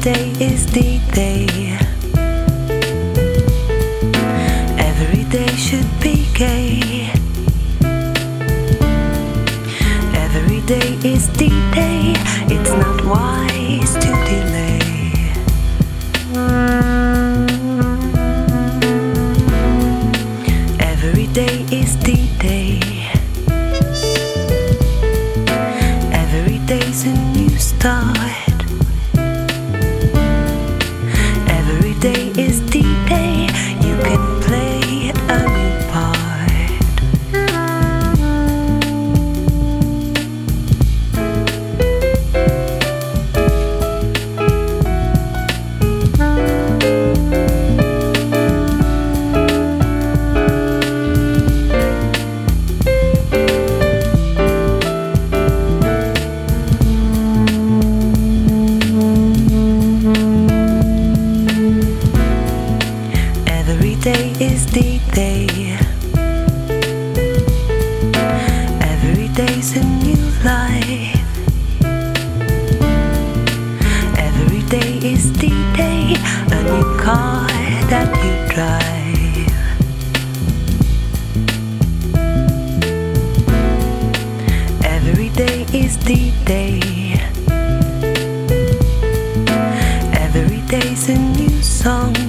day is the day. Every day should be gay. Every day is the day. It's not wise to delay. Every day is the day. Every day's a new start. Every day is the day you can play a new part. Every day is the day. Every day's a new life. Every day is the day, a new car that you drive. Every day is the day. Every day's a new song